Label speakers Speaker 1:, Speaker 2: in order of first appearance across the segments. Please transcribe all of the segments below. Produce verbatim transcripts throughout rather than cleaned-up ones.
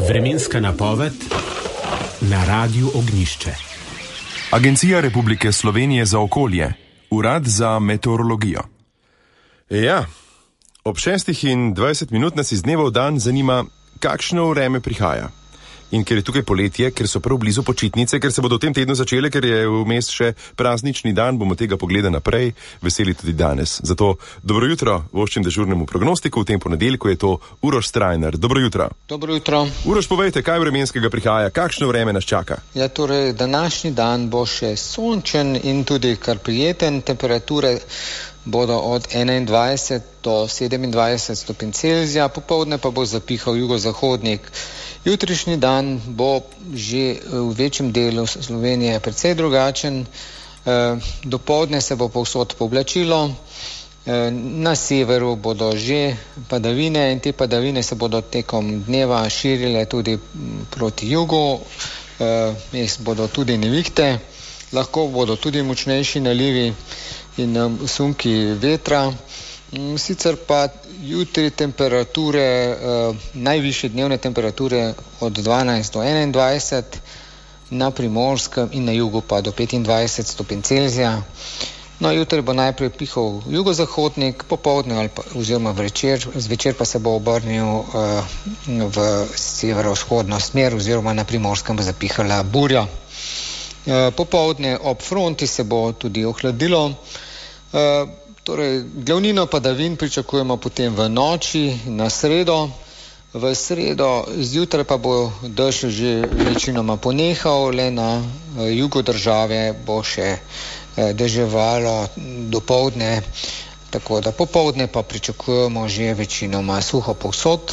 Speaker 1: Vremenska napoved na Radiu Ognjišče.
Speaker 2: Agencija Republike Slovenije za okolje, Urad za meteorologijo.
Speaker 3: Ja, ob šestih in dvajset minut nas iz dneva v dan zanima, kakšno vreme prihaja. In ker je tukaj poletje, ker so prav blizu počitnice, ker se bodo v tem tednu začele, ker je vmes še praznični dan, bomo tega pogleda naprej veseli tudi danes. Zato dobro jutro voščim dežurnemu prognostiku, v tem ponedeljku je to Uroš Strajnar. Dobro jutro.
Speaker 4: Dobro jutro.
Speaker 3: Uroš, povejte, kaj vremenskega prihaja, kakšno vreme nas čaka?
Speaker 4: Ja, torej, današnji dan bo še sončen in tudi kar prijeten. Temperature bodo od enaindvajset do sedemindvajset stopinj Celzija, popoldne pa bo zapihal jugozahodnik. Jutrišnji dan bo že v večjem delu Slovenije precej drugačen. Dopoldne se bo povsod pooblačilo, na severu bodo že padavine in te padavine se bodo tekom dneva širile tudi proti jugu, mest bodo tudi nevihte, lahko bodo tudi močnejši nalivi in sunki vetra. Sicer pa jutri temperature, eh, najvišje dnevne temperature od dvanajst do enaindvajset, na Primorskem in na jugu pa do petindvajset stopinj Celzija. No, jutri bo najprej pihal jugozahodnik, popoldne ali pa, oziroma večer, zvečer pa se bo obrnil eh, v severovzhodno smer oziroma na Primorskem bo zapihala burja. Eh, popoldne ob fronti se bo tudi ohladilo. Eh, Torej, glavnino padavin pričakujemo potem v noči na sredo. V sredo zjutraj pa bo dež že večinoma ponehal, le na jugu države bo še deževalo dopoldne, tako da popoldne pa pričakujemo že večinoma suho povsod.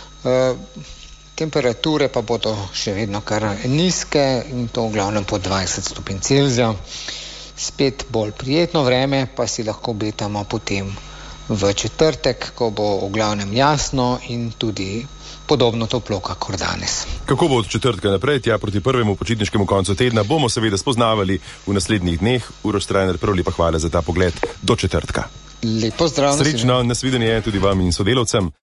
Speaker 4: Temperature pa bodo še vedno kar nizke in to v glavnem po dvajset stopinj Celzija. Spet bolj prijetno vreme pa si lahko obetamo potem v četrtek, ko bo v glavnem jasno in tudi podobno toplo, kakor danes.
Speaker 3: Kako bo od četrtka naprej, tja proti prvemu počitniškemu koncu tedna, bomo seveda spoznavali v naslednjih dneh. Uroš Strajnar, prav lepa hvala za ta pogled do četrtka.
Speaker 4: Lepo zdrav.
Speaker 3: Srečno, nasvidenje tudi vam in sodelavcem.